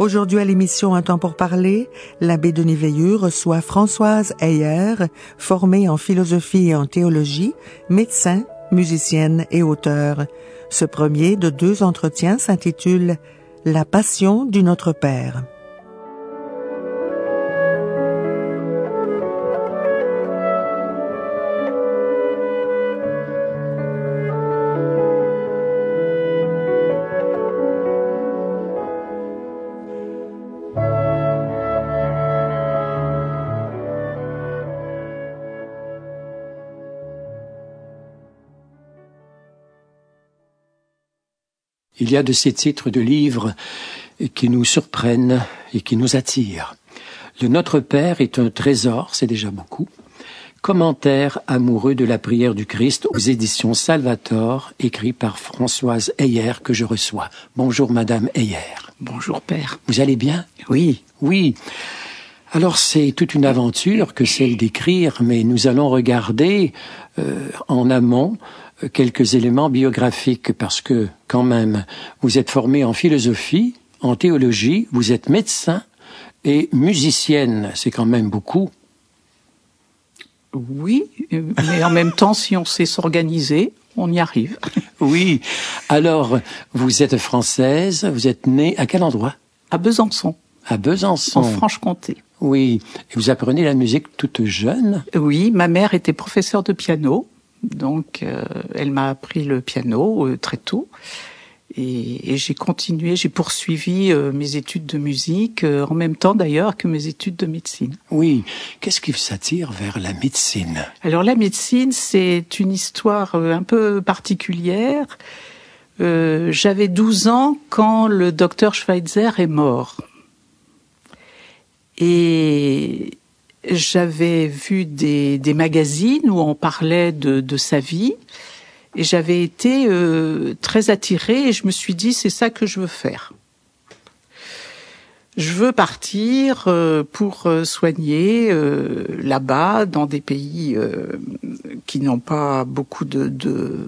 Aujourd'hui à l'émission Un temps pour parler, l'abbé Denis Veilleux reçoit Françoise Heyer, formée en philosophie et en théologie, médecin, musicienne et auteure. Ce premier de 2 entretiens s'intitule « La passion du Notre Père ». Il y a de ces titres de livres qui nous surprennent et qui nous attirent. Le Notre Père est un trésor, c'est déjà beaucoup. Commentaire amoureux de la prière du Christ aux éditions Salvator, écrit par Françoise Heyer que je reçois. Bonjour Madame Heyer. Bonjour Père. Vous allez bien? Oui. Oui. Alors c'est toute une aventure que celle d'écrire, mais nous allons regarder en amont quelques éléments biographiques parce que, quand même, vous êtes formée en philosophie, en théologie, vous êtes médecin et musicienne, c'est quand même beaucoup. Oui, mais en même temps, si on sait s'organiser, on y arrive. Oui, alors, vous êtes française, vous êtes née à quel endroit? À Besançon. À Besançon. En Franche-Comté. Oui, et vous apprenez la musique toute jeune? Oui, ma mère était professeure de piano. Donc, elle m'a appris le piano très tôt. Et j'ai continué, j'ai poursuivi mes études de musique, en même temps d'ailleurs que mes études de médecine. Oui. Qu'est-ce qui vous attire vers la médecine? Alors, la médecine, c'est une histoire un peu particulière. J'avais 12 ans quand le docteur Schweitzer est mort. Et j'avais vu des magazines où on parlait de sa vie et j'avais été très attirée et je me suis dit c'est ça que je veux faire. Je veux partir pour soigner là-bas dans des pays qui n'ont pas beaucoup de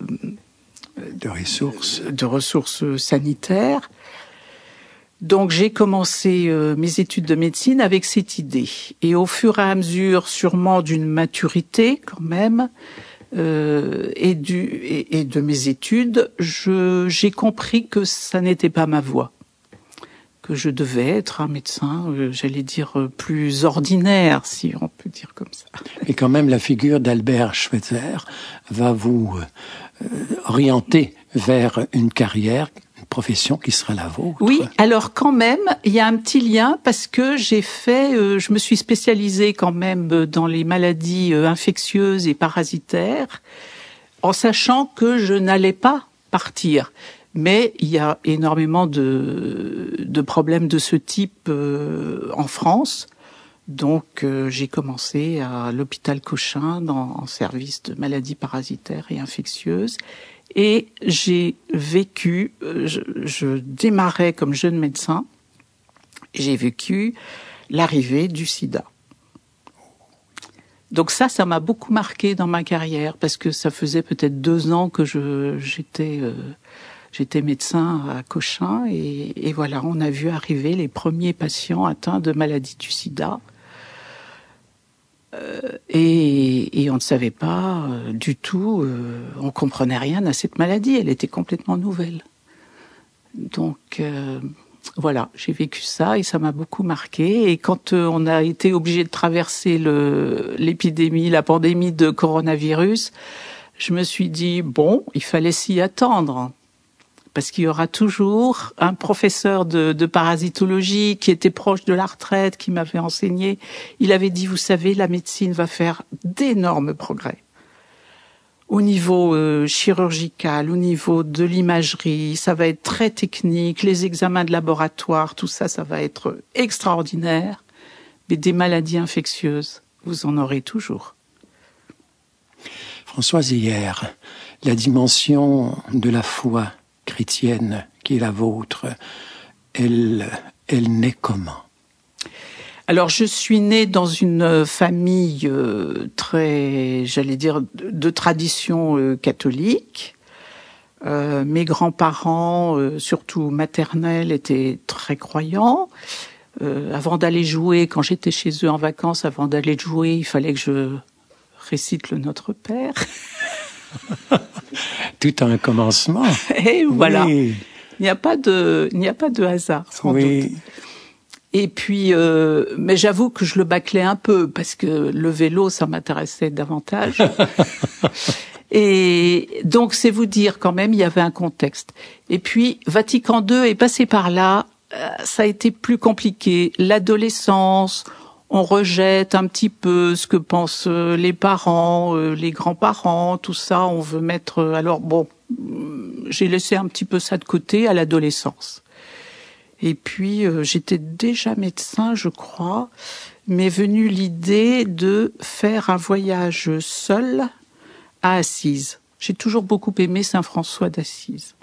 ressources sanitaires. Donc j'ai commencé mes études de médecine avec cette idée. Et au fur et à mesure, sûrement d'une maturité quand même, et de mes études, j'ai compris que ça n'était pas ma voie. Que je devais être un médecin, j'allais dire, plus ordinaire, si on peut dire comme ça. Et quand même, la figure d'Albert Schweitzer va vous orienter vers une carrière, profession qui sera la vôtre. Oui, alors quand même, il y a un petit lien parce que je me suis spécialisée quand même dans les maladies infectieuses et parasitaires, en sachant que je n'allais pas partir. Mais il y a énormément de problèmes de ce type en France. Donc j'ai commencé à l'hôpital Cochin en service de maladies parasitaires et infectieuses. Et j'ai vécu, je démarrais comme jeune médecin, j'ai vécu l'arrivée du sida. Donc ça m'a beaucoup marqué dans ma carrière, parce que ça faisait peut-être 2 ans que j'étais médecin à Cochin, et voilà, on a vu arriver les premiers patients atteints de maladie du sida. Et on ne savait pas du tout, on comprenait rien à cette maladie, elle était complètement nouvelle. Donc voilà, j'ai vécu ça et ça m'a beaucoup marqué. Et quand on a été obligé de traverser la pandémie de coronavirus, je me suis dit, bon, il fallait s'y attendre. Parce qu'il y aura toujours un professeur de parasitologie qui était proche de la retraite, qui m'avait enseigné. Il avait dit, vous savez, la médecine va faire d'énormes progrès. Au niveau chirurgical, au niveau de l'imagerie, ça va être très technique, les examens de laboratoire, tout ça, ça va être extraordinaire. Mais des maladies infectieuses, vous en aurez toujours. Françoise Heyer, la dimension de la foi chrétienne qui est la vôtre, elle naît comment? Alors, je suis née dans une famille très, j'allais dire, de tradition catholique. Mes grands-parents, surtout maternels, étaient très croyants. Avant d'aller jouer, quand j'étais chez eux en vacances, avant d'aller jouer, il fallait que je récite le Notre Père. Tout a un commencement. Et voilà. Oui. Il n'y a pas de hasard, sans doute. Et puis, mais j'avoue que je le bâclais un peu parce que le vélo, ça m'intéressait davantage. Et donc, c'est vous dire quand même, il y avait un contexte. Et puis, Vatican II est passé par là. Ça a été plus compliqué. L'adolescence, on rejette un petit peu ce que pensent les parents, les grands-parents, tout ça. On veut mettre. Alors bon, j'ai laissé un petit peu ça de côté à l'adolescence. Et puis, j'étais déjà médecin, je crois, m'est venue l'idée de faire un voyage seul à Assise. J'ai toujours beaucoup aimé Saint-François d'Assise.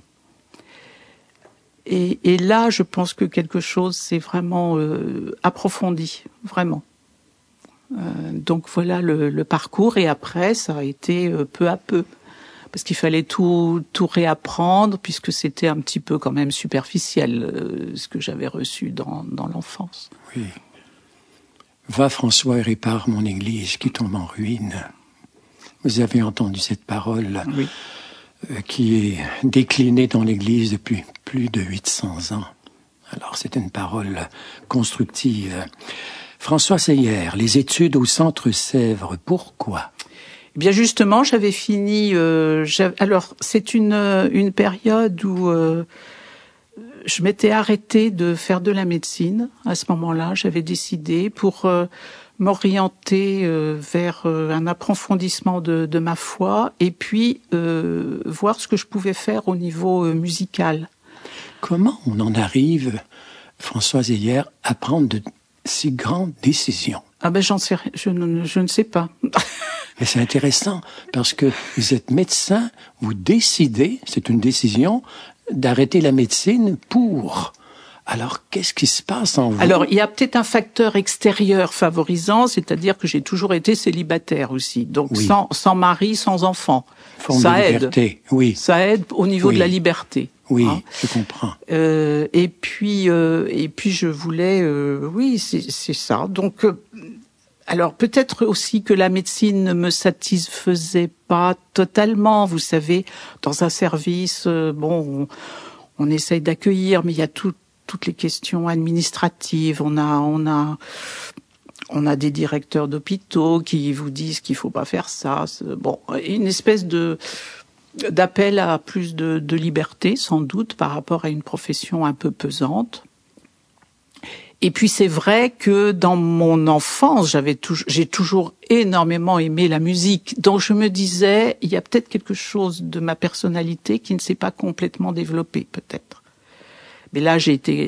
Et là, je pense que quelque chose s'est vraiment approfondi, vraiment. Donc voilà le parcours. Et après, ça a été peu à peu. Parce qu'il fallait tout réapprendre, puisque c'était un petit peu quand même superficiel, ce que j'avais reçu dans l'enfance. Oui. Va, François, et répare mon église qui tombe en ruine. Vous avez entendu cette parole oui. Qui est déclinée dans l'église depuis plus de 800 ans. Alors, c'est une parole constructive. François Seyer, les études au Centre Sèvres, pourquoi ? Eh bien justement, j'avais fini. Alors c'est une période où je m'étais arrêtée de faire de la médecine. À ce moment-là, j'avais décidé pour m'orienter vers un approfondissement de ma foi et puis voir ce que je pouvais faire au niveau musical. Comment on en arrive, François Seyer, à prendre de si grandes décisions ? Ah ben je ne sais pas. Mais c'est intéressant parce que vous êtes médecin, vous décidez, c'est une décision, d'arrêter la médecine pour. Alors, qu'est-ce qui se passe en vous ? Alors, il y a peut-être un facteur extérieur favorisant, c'est-à-dire que j'ai toujours été célibataire aussi. Donc, oui. sans mari, sans enfant. Forme ça de aide. Liberté, oui. Ça aide au niveau oui. de la liberté. Oui, hein. Je comprends. Et puis, je voulais, oui, c'est ça. Donc, alors peut-être aussi que la médecine ne me satisfaisait pas totalement. Vous savez, dans un service, bon, on essaye d'accueillir, mais il y a toutes les questions administratives. On a des directeurs d'hôpitaux qui vous disent qu'il faut pas faire ça. Bon, une espèce d'appel à plus de liberté, sans doute, par rapport à une profession un peu pesante. Et puis c'est vrai que dans mon enfance, j'ai toujours énormément aimé la musique. Donc je me disais, il y a peut-être quelque chose de ma personnalité qui ne s'est pas complètement développé, peut-être. Mais là,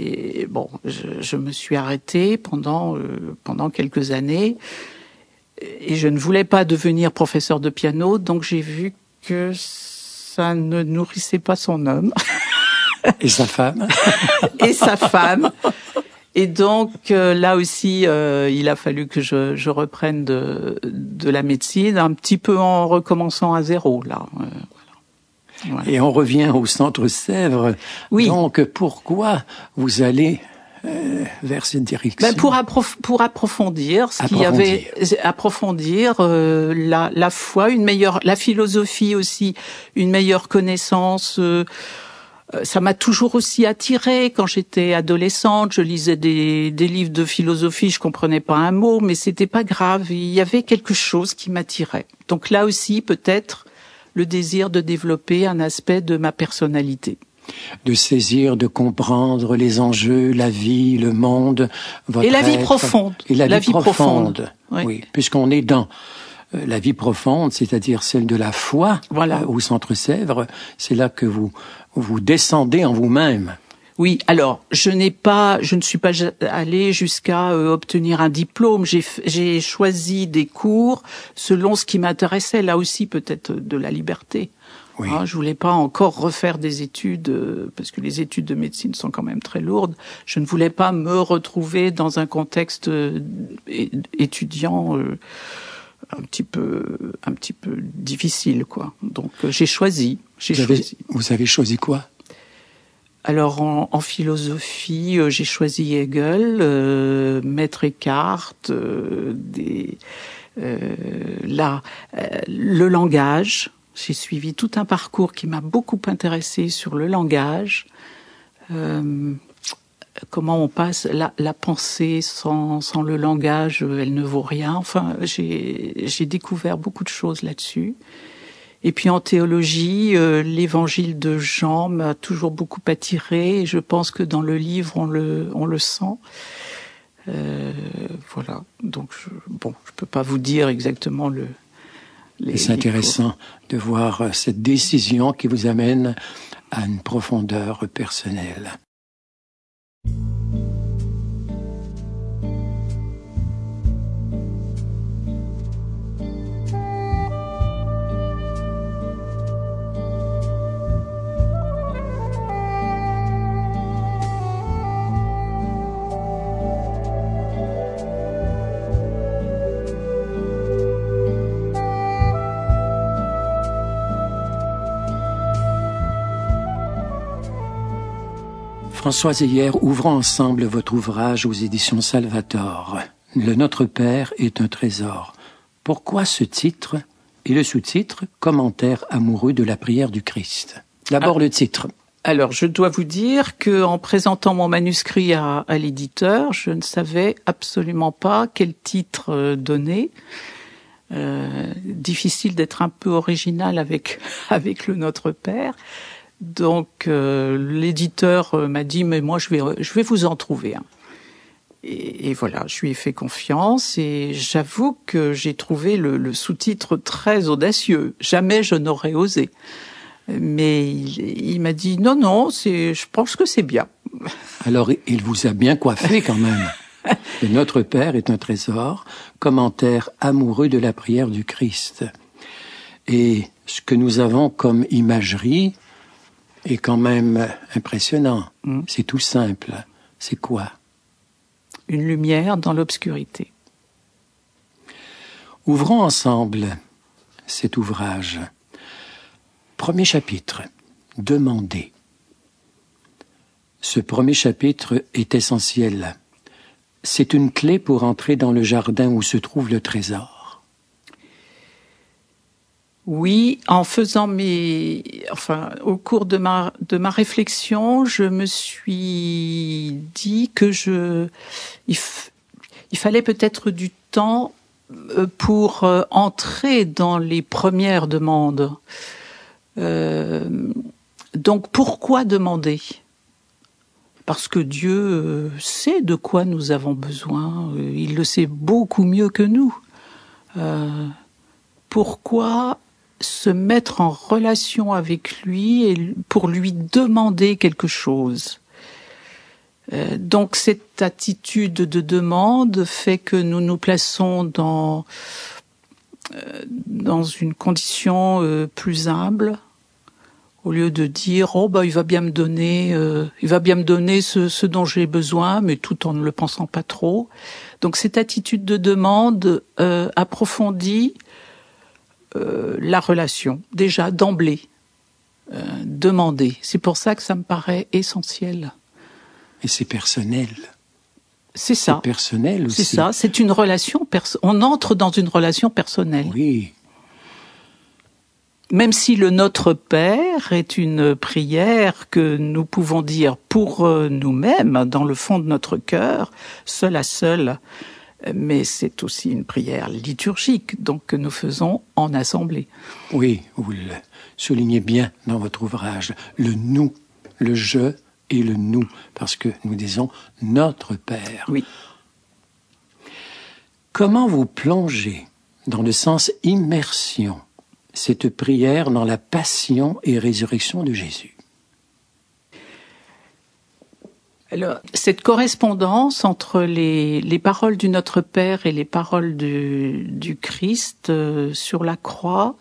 je me suis arrêtée pendant quelques années et je ne voulais pas devenir professeur de piano, donc j'ai vu que ça ne nourrissait pas son homme. Et sa femme. Et sa femme. Et donc là aussi, il a fallu que je reprenne de la médecine, un petit peu en recommençant à zéro là. Voilà. Et on revient au Centre Sèvres. Oui. Donc pourquoi vous allez vers cette direction? Ben pour approfondir ce qu'il y avait, approfondir la foi, la philosophie aussi, une meilleure connaissance. Ça m'a toujours aussi attirée. Quand j'étais adolescente, je lisais des livres de philosophie, je comprenais pas un mot, mais c'était pas grave. Il y avait quelque chose qui m'attirait. Donc là aussi, peut-être, le désir de développer un aspect de ma personnalité. De saisir, de comprendre les enjeux, la vie, le monde, votre et la vie être, profonde. Et la vie profonde. Oui. Oui, puisqu'on est dans la vie profonde, c'est-à-dire celle de la foi, voilà. Au Centre Sèvres, c'est là que vous descendez en vous-même. Oui, alors je ne suis pas allée jusqu'à obtenir un diplôme. J'ai choisi des cours selon ce qui m'intéressait. Là aussi, peut-être de la liberté. Oui. Je voulais pas encore refaire des études parce que les études de médecine sont quand même très lourdes. Je ne voulais pas me retrouver dans un contexte étudiant un petit peu difficile, quoi. Donc j'ai choisi. Vous avez choisi quoi? Alors en philosophie, j'ai choisi Hegel, Maître Eckhart, le langage. J'ai suivi tout un parcours qui m'a beaucoup intéressé sur le langage. Comment on passe la pensée sans le langage, elle ne vaut rien. Enfin, j'ai découvert beaucoup de choses là-dessus. Et puis en théologie, l'évangile de Jean m'a toujours beaucoup attiré. Et je pense que dans le livre, on le sent. Voilà. Donc, je peux pas vous dire exactement c'est intéressant de voir cette décision qui vous amène à une profondeur personnelle. Françoise Heyer, ouvrons ensemble votre ouvrage aux éditions Salvator. Le Notre Père est un trésor. Pourquoi ce titre et le sous-titre « Commentaire amoureux de la prière du Christ ». D'abord le titre. Alors, je dois vous dire que en présentant mon manuscrit à l'éditeur, je ne savais absolument pas quel titre donner. Difficile d'être un peu original avec le Notre Père. Donc l'éditeur m'a dit mais moi je vais vous en trouver un. Et voilà, je lui ai fait confiance et j'avoue que j'ai trouvé le sous-titre très audacieux. Jamais je n'aurais osé. Mais il m'a dit non, je pense que c'est bien. Alors il vous a bien coiffé quand même. Le Notre Père est un trésor, commentaire amoureux de la prière du Christ. Et ce que nous avons comme imagerie est quand même impressionnant. C'est tout simple. C'est quoi? Une lumière dans l'obscurité. Ouvrons ensemble cet ouvrage. Premier chapitre. Demander. Ce premier chapitre est essentiel. C'est une clé pour entrer dans le jardin où se trouve le trésor. Oui, en faisant au cours de ma réflexion, je me suis dit que il fallait peut-être du temps pour entrer dans les premières demandes. Donc pourquoi demander? Parce que Dieu sait de quoi nous avons besoin. Il le sait beaucoup mieux que nous. Pourquoi se mettre en relation avec lui et pour lui demander quelque chose? Donc cette attitude de demande fait que nous nous plaçons dans une condition plus humble, au lieu de dire il va bien me donner ce dont j'ai besoin, mais tout en ne le pensant pas trop. Donc cette attitude de demande approfondit la relation, déjà d'emblée, demander. C'est pour ça que ça me paraît essentiel. Et c'est personnel. C'est ça. C'est personnel aussi. C'est ça, c'est une relation on entre dans une relation personnelle. Oui. Même si le Notre Père est une prière que nous pouvons dire pour nous-mêmes, dans le fond de notre cœur, seul à seul, mais c'est aussi une prière liturgique, donc que nous faisons en assemblée. Oui, vous le soulignez bien dans votre ouvrage. Le nous, le je et le nous, parce que nous disons Notre Père. Oui. Comment vous plongez dans le sens immersion cette prière dans la passion et résurrection de Jésus? Alors, cette correspondance entre les paroles du Notre Père et les paroles du Christ sur la croix,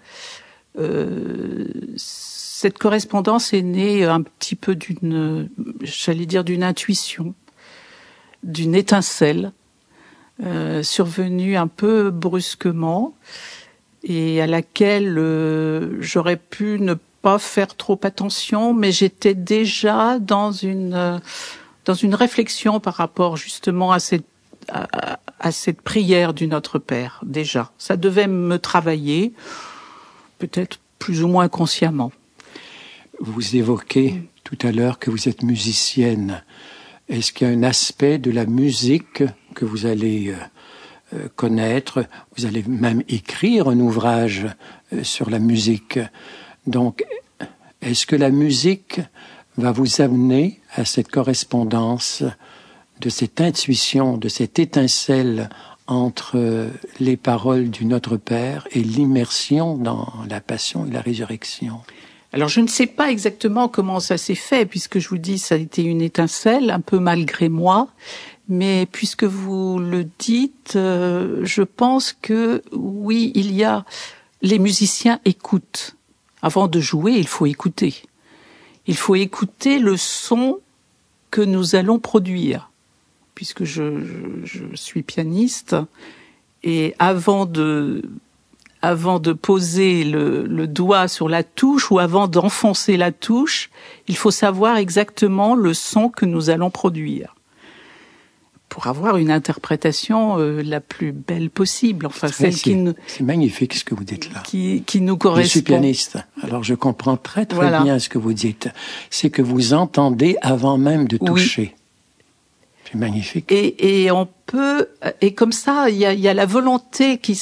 cette correspondance est née un petit peu d'une intuition, d'une étincelle. survenue un peu brusquement et à laquelle j'aurais pu ne pas faire trop attention, mais j'étais déjà dans une réflexion par rapport justement à cette prière du Notre Père. Déjà, ça devait me travailler, peut-être plus ou moins consciemment. Vous évoquez tout à l'heure que vous êtes musicienne. Est-ce qu'il y a un aspect de la musique que vous allez connaître? Vous allez même écrire un ouvrage sur la musique. Donc, est-ce que la musique va vous amener à cette correspondance, de cette intuition, de cette étincelle entre les paroles du Notre Père et l'immersion dans la passion et la résurrection? Alors je ne sais pas exactement comment ça s'est fait, puisque je vous dis ça a été une étincelle, un peu malgré moi, mais puisque vous le dites, je pense que oui, les musiciens écoutent. Avant de jouer, il faut écouter. Il faut écouter le son que nous allons produire, puisque je suis pianiste, et avant de poser le doigt sur la touche ou avant d'enfoncer la touche, il faut savoir exactement le son que nous allons produire pour avoir une interprétation la plus belle possible. Enfin, c'est magnifique ce que vous dites là. Qui nous correspond. Je suis pianiste, alors je comprends très bien ce que vous dites. C'est que vous entendez avant même de toucher. Oui. C'est magnifique. Et on peut, et comme ça, il y a la volonté qui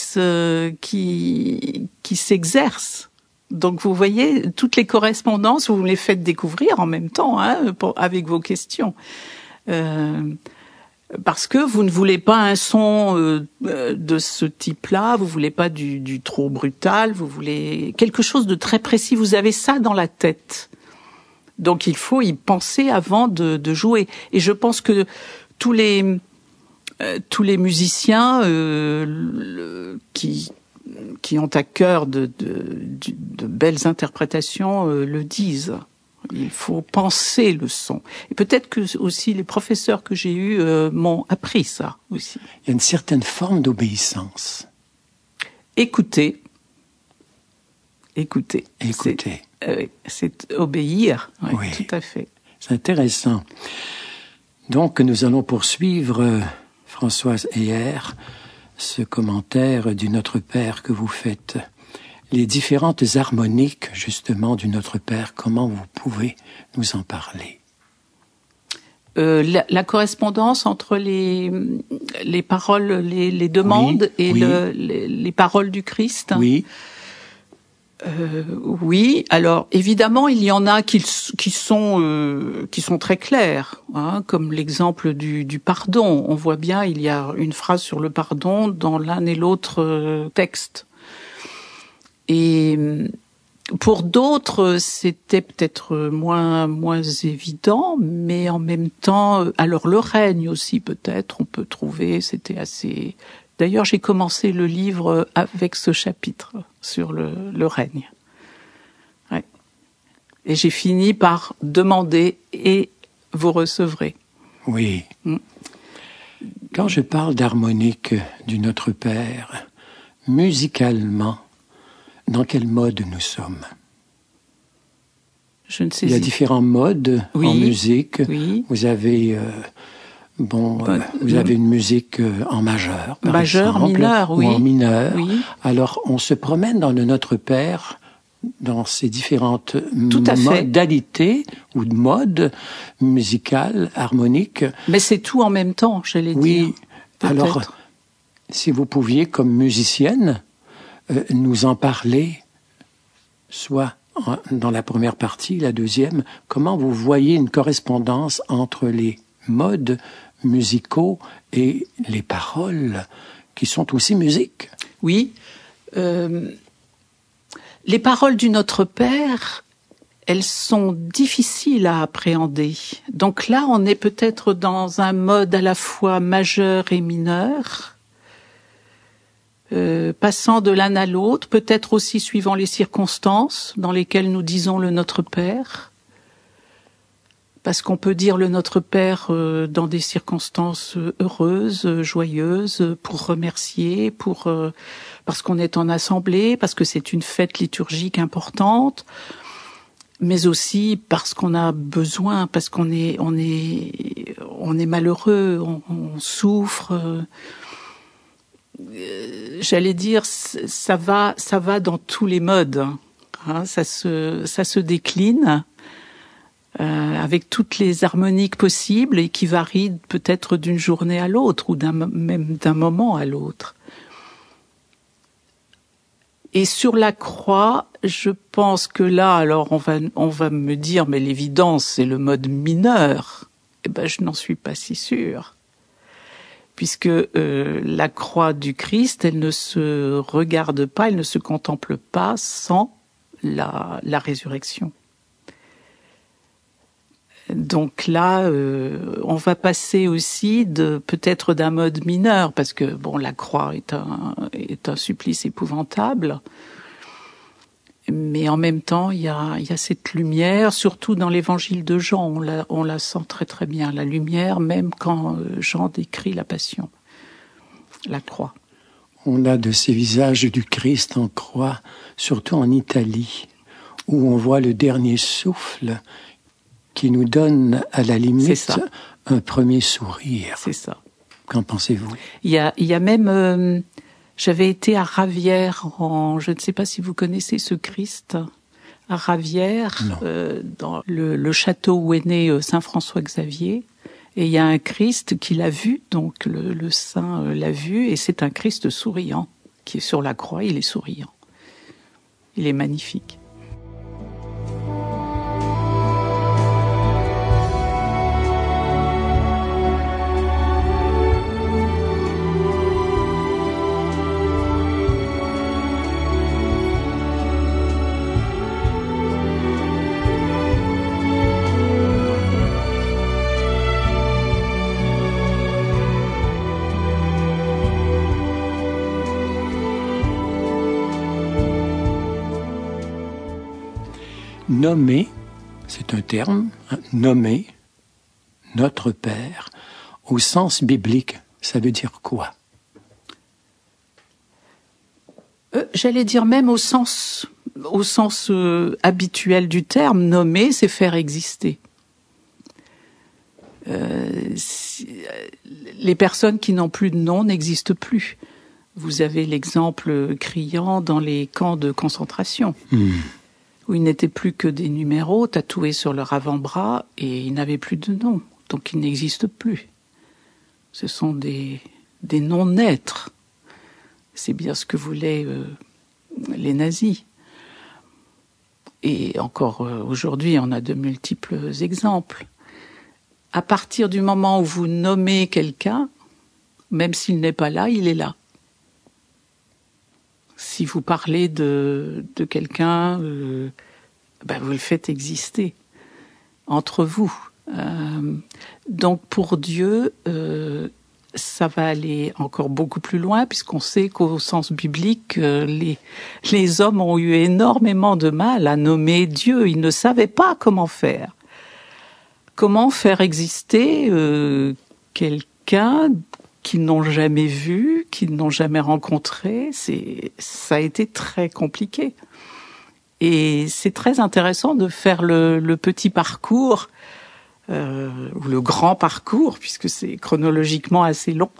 s'exerce. Donc vous voyez, toutes les correspondances, vous me les faites découvrir en même temps, avec vos questions. Parce que vous ne voulez pas un son de ce type-là, vous voulez pas du trop brutal, vous voulez quelque chose de très précis. Vous avez ça dans la tête. Donc il faut y penser avant de jouer. Et je pense que tous les musiciens qui ont à cœur de belles interprétations le disent. Il faut penser le son. Et peut-être que aussi les professeurs que j'ai eus m'ont appris ça aussi. Il y a une certaine forme d'obéissance. Écouter. C'est obéir. Oui, tout à fait. C'est intéressant. Donc, nous allons poursuivre, Françoise Heyer, ce commentaire du Notre Père que vous faites. Les différentes harmoniques, justement, du Notre Père, comment vous pouvez nous en parler? La correspondance entre les paroles, les demandes et les paroles du Christ. Oui. Oui. Alors évidemment, il y en a qui sont très clairs, comme l'exemple du pardon. On voit bien, il y a une phrase sur le pardon dans l'un et l'autre texte. Et pour d'autres, c'était peut-être moins évident, mais en même temps, alors le règne aussi peut-être, on peut trouver, c'était assez. D'ailleurs, j'ai commencé le livre avec ce chapitre sur le règne. Ouais. Et j'ai fini par demander et vous recevrez. Oui. Quand je parle d'harmonique du Notre Père, musicalement, dans quel mode nous sommes? Je ne sais. Il y a différents modes en musique. Oui. Vous avez vous avez une musique en majeur, par exemple, mineur, ou en mineur. Oui. Alors, on se promène dans le Notre Père, dans ces différentes modalités ou modes musicales, harmoniques. Mais c'est tout en même temps, j'allais dire. Oui. Alors, si vous pouviez, comme musicienne, nous en parler, soit dans la première partie, la deuxième, comment vous voyez une correspondance entre les modes musicaux et les paroles qui sont aussi musique? Oui. Les paroles du Notre Père, elles sont difficiles à appréhender. Donc là, on est peut-être dans un mode à la fois majeur et mineur, passant de l'un à l'autre, peut-être aussi suivant les circonstances dans lesquelles nous disons le Notre Père. Parce qu'on peut dire le Notre Père dans des circonstances heureuses, joyeuses, pour remercier, parce qu'on est en assemblée, parce que c'est une fête liturgique importante, mais aussi parce qu'on a besoin, parce qu'on est malheureux, on souffre. J'allais dire, ça va dans tous les modes. Hein, ça se décline. Avec toutes les harmoniques possibles et qui varient peut-être d'une journée à l'autre ou même d'un moment à l'autre. Et sur la croix, je pense que là, alors on va me dire, mais l'évidence, c'est le mode mineur. Eh ben, je n'en suis pas si sûre. Puisque la croix du Christ, elle ne se regarde pas, elle ne se contemple pas sans la résurrection. Donc là, on va passer aussi peut-être d'un mode mineur, parce que bon, la croix est un supplice épouvantable, mais en même temps, il y a cette lumière, surtout dans l'Évangile de Jean, on la sent très très bien, la lumière, même quand Jean décrit la Passion, la croix. On a de ces visages du Christ en croix, surtout en Italie, où on voit le dernier souffle qui nous donne à la limite un premier sourire. C'est ça. Qu'en pensez-vous? Il y a même, j'avais été à Ravière, je ne sais pas si vous connaissez ce Christ, à Ravière, dans le château où est né Saint François Xavier, et il y a un Christ qui l'a vu, donc le saint l'a vu, et c'est un Christ souriant, qui est sur la croix, il est souriant. Il est magnifique. Nommer, c'est un terme, nommer notre Père, au sens biblique, ça veut dire quoi? J'allais dire même au sens habituel du terme, nommer, c'est faire exister. Les personnes qui n'ont plus de nom n'existent plus. Vous avez l'exemple criant dans les camps de concentration. Où ils n'étaient plus que des numéros tatoués sur leur avant-bras et ils n'avaient plus de nom, donc ils n'existent plus. Ce sont des non-êtres. C'est bien ce que voulaient les nazis. Et encore aujourd'hui, on a de multiples exemples. À partir du moment où vous nommez quelqu'un, même s'il n'est pas là, il est là. Si vous parlez de quelqu'un, vous le faites exister entre vous. Donc pour Dieu, ça va aller encore beaucoup plus loin, puisqu'on sait qu'au sens biblique, les hommes ont eu énormément de mal à nommer Dieu. Ils ne savaient pas comment faire. Comment faire exister quelqu'un qu'ils n'ont jamais vu, qu'ils n'ont jamais rencontré, ça a été très compliqué. Et c'est très intéressant de faire le petit parcours, ou le grand parcours, puisque c'est chronologiquement assez long.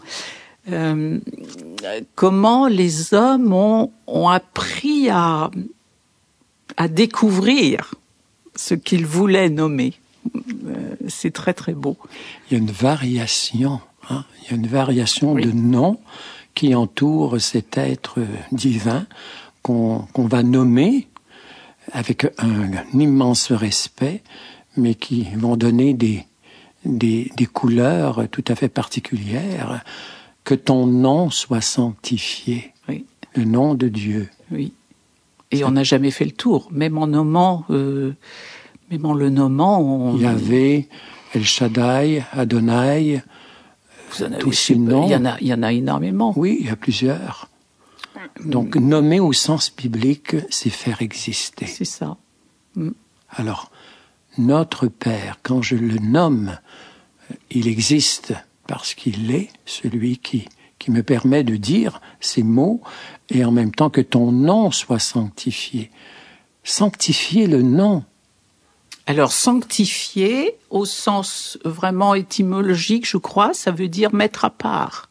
Comment les hommes ont appris à découvrir ce qu'ils voulaient nommer. C'est très très beau. Il y a une variation. Il y a une variation de noms qui entoure cet être divin qu'on va nommer avec un immense respect, mais qui vont donner des couleurs tout à fait particulières. Que ton nom soit sanctifié, le nom de Dieu. Oui. Et on n'a jamais fait le tour, même en nommant, le nommant. Yahvé, El Shaddai, Adonai. Vous en avez, il y en a énormément. Oui, il y a plusieurs. Donc, nommer au sens biblique, c'est faire exister. C'est ça. Alors, notre Père, quand je le nomme, il existe parce qu'il est celui qui me permet de dire ces mots, et en même temps que ton nom soit sanctifié. Sanctifier le nom. Alors, sanctifier, au sens vraiment étymologique, je crois, ça veut dire mettre à part.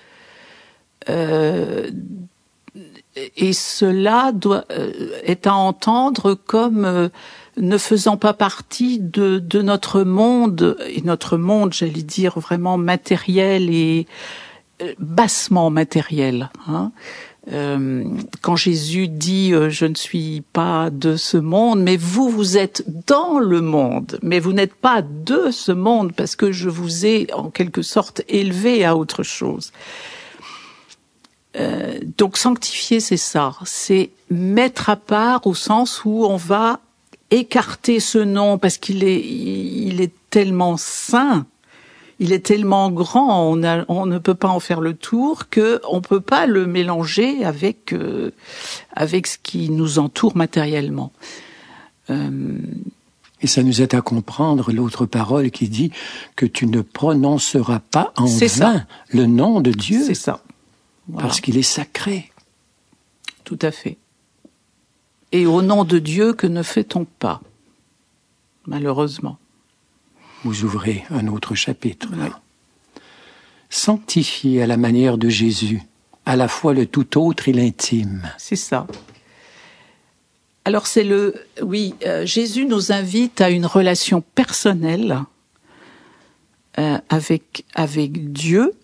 Et cela est à entendre comme ne faisant pas partie de notre monde, et notre monde, j'allais dire, vraiment matériel et bassement matériel. Quand Jésus dit « je ne suis pas de ce monde », mais vous êtes dans le monde, mais vous n'êtes pas de ce monde parce que je vous ai en quelque sorte élevé à autre chose. Donc sanctifier, c'est ça, c'est mettre à part au sens où on va écarter ce nom parce qu'il est tellement saint, il est tellement grand, on ne peut pas en faire le tour, que on peut pas le mélanger avec ce qui nous entoure matériellement. Et ça nous aide à comprendre l'autre parole qui dit que tu ne prononceras pas en vain le nom de Dieu. C'est ça. Voilà. Parce qu'il est sacré. Tout à fait. Et au nom de Dieu, que ne fait-on pas, malheureusement? Vous ouvrez un autre chapitre. Oui. Sanctifier à la manière de Jésus, à la fois le tout autre et l'intime. C'est ça. Alors Jésus nous invite à une relation personnelle avec Dieu.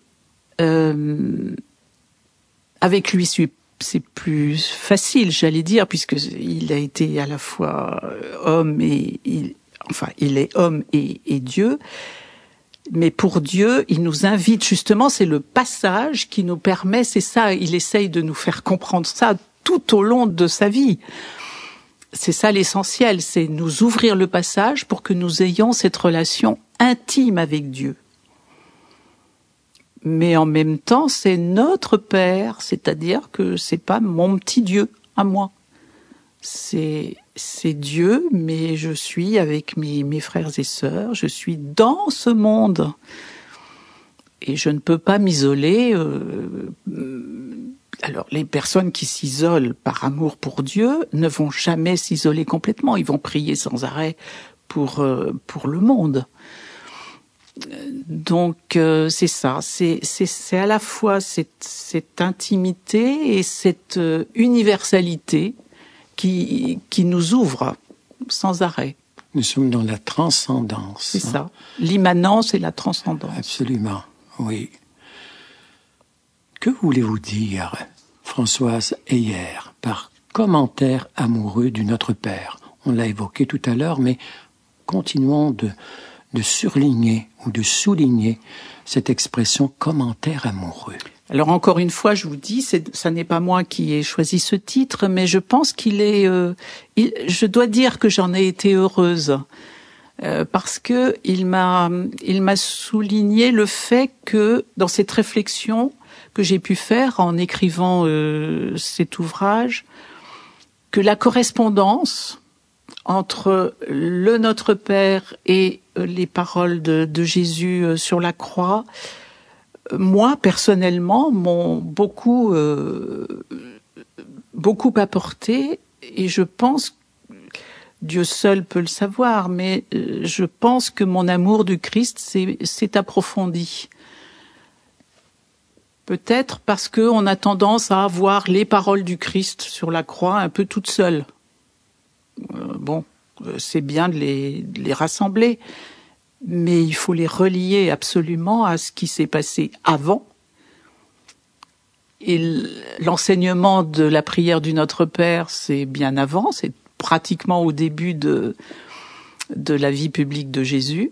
Avec lui, c'est plus facile, j'allais dire, puisqu'il a été à la fois homme il est homme et Dieu. Mais pour Dieu, il nous invite justement, c'est le passage qui nous permet, c'est ça, il essaye de nous faire comprendre ça tout au long de sa vie. C'est ça l'essentiel, c'est nous ouvrir le passage pour que nous ayons cette relation intime avec Dieu. Mais en même temps, c'est notre Père, c'est-à-dire que c'est pas mon petit Dieu à moi. C'est Dieu, mais je suis avec mes frères et sœurs, je suis dans ce monde. Et je ne peux pas m'isoler. Alors, les personnes qui s'isolent par amour pour Dieu ne vont jamais s'isoler complètement. Ils vont prier sans arrêt pour le monde. Donc c'est ça, c'est à la fois cette intimité et cette universalité qui nous ouvre sans arrêt. Nous sommes dans la transcendance. C'est ça, l'immanence et la transcendance. Absolument, oui. Que voulez-vous dire, Françoise Heyer, par commentaire amoureux du Notre Père? On l'a évoqué tout à l'heure, mais continuons de surligner ou de souligner cette expression commentaire amoureux. Alors encore une fois, je vous dis, ça n'est pas moi qui ai choisi ce titre, mais je pense qu'il est. Je dois dire que j'en ai été heureuse parce que il m'a souligné le fait que dans cette réflexion que j'ai pu faire en écrivant cet ouvrage, que la correspondance entre le Notre Père et les paroles de Jésus sur la croix, moi, personnellement, m'ont beaucoup apporté, et je pense, Dieu seul peut le savoir, mais je pense que mon amour du Christ s'est approfondi. Peut-être parce qu'on a tendance à voir les paroles du Christ sur la croix un peu toutes seules. C'est bien de les rassembler, mais il faut les relier absolument à ce qui s'est passé avant. Et l'enseignement de la prière du Notre Père, c'est bien avant, c'est pratiquement au début de la vie publique de Jésus.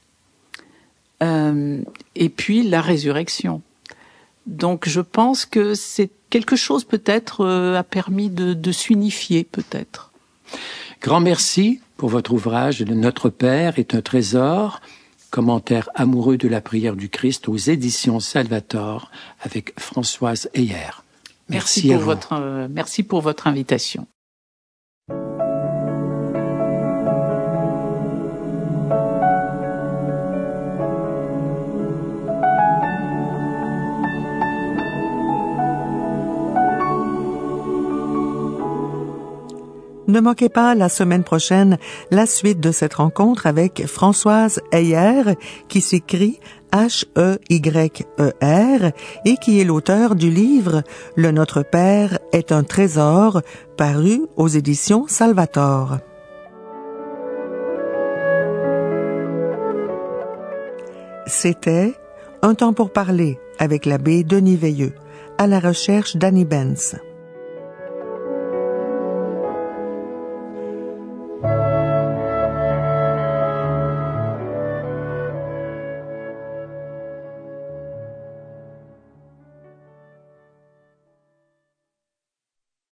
Et puis la résurrection. Donc je pense que c'est quelque chose peut-être a permis de s'unifier peut-être. Grand merci pour votre ouvrage « Notre Père est un trésor », commentaire amoureux de la prière du Christ aux éditions Salvator avec Françoise Heyer. Merci à vous. Merci pour votre invitation. Ne manquez pas la semaine prochaine la suite de cette rencontre avec Françoise Heyer, qui s'écrit Heyer et qui est l'auteur du livre Le Notre Père est un trésor, paru aux éditions Salvator. C'était Un temps pour parler avec l'abbé Denis Veilleux, à la recherche d'Annie Benz.